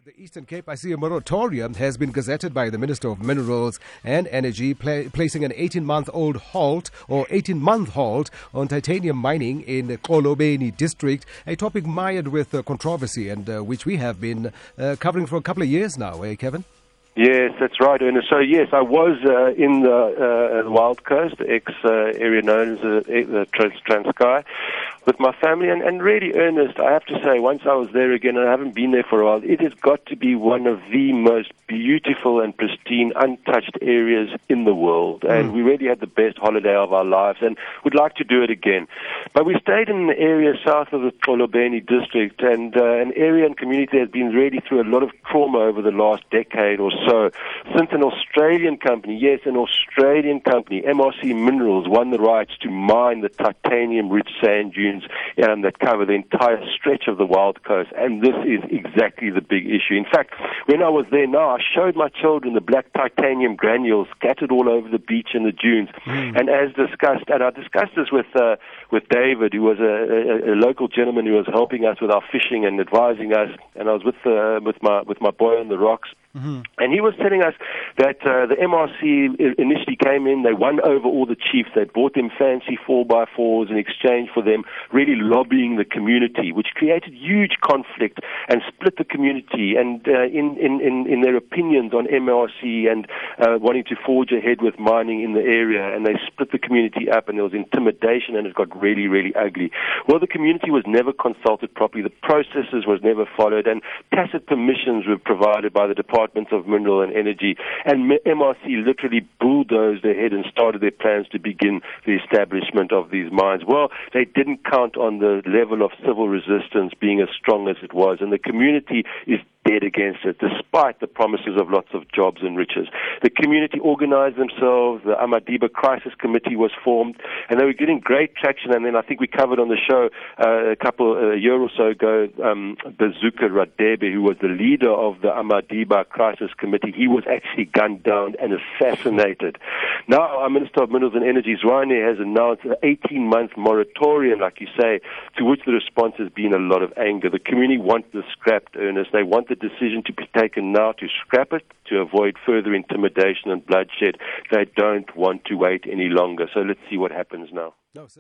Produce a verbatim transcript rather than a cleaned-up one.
The Eastern Cape, I see a moratorium has been gazetted by the Minister of Minerals and Energy, pla- placing an eighteen-month-old halt or eighteen-month halt on titanium mining in the Xolobeni district, a topic mired with uh, controversy and uh, which we have been uh, covering for a couple of years now, eh, Kevin? Yes, that's right, Ernest. So, yes, I was uh, in the uh, Wild Coast, ex-area uh, known as uh, uh, Trans- Transkei, with my family. And, and really, Ernest, I have to say, once I was there again, and I haven't been there for a while, it has got to be one of the most beautiful and pristine, untouched areas in the world. And mm. we really had the best holiday of our lives and would like to do it again. But we stayed in an area south of the Xolobeni district, and uh, an area and community that has been really through a lot of trauma over the last decade or so. So, since an Australian company, yes, an Australian company, M R C Minerals, won the rights to mine the titanium-rich sand dunes um, that cover the entire stretch of the Wild Coast, and this is exactly the big issue. In fact, when I was there now, I showed my children the black titanium granules scattered all over the beach and the dunes, mm. and as discussed, and I discussed this with uh, with David, who was a, a, a local gentleman who was helping us with our fishing and advising us, and I was with uh, with my with my boy on the rocks. Mm-hmm. And he was telling us that uh, the M R C initially came in, they won over all the chiefs, they bought them fancy four by fours in exchange for them really lobbying the community, which created huge conflict and split the community and uh, in, in, in, in their opinions on M R C and uh, wanting to forge ahead with mining in the area, and they split the community up, and there was intimidation, and it got really, really ugly. Well, the community was never consulted properly, the processes was never followed, and tacit permissions were provided by the Department of Mineral and Energy, and M R C literally bulldozed ahead and started their plans to begin the establishment of these mines. Well, they didn't count on the level of civil resistance being as strong as it was, and the community is dead against it, despite the promises of lots of jobs and riches. The community organized themselves, the Amadiba Crisis Committee was formed, and they were getting great traction, and then I think we covered on the show uh, a couple, a year or so ago, um, Bazuka Radebe, who was the leader of the Amadiba Crisis Committee, he was actually gunned down and assassinated. Now, our Minister of Minerals and Energy, Zwane, has announced an eighteen-month moratorium, like you say, to which the response has been a lot of anger. The community want this scrapped, Ernest. They want the decision to be taken now to scrap it, to avoid further intimidation and bloodshed. They don't want to wait any longer. So let's see what happens now. No,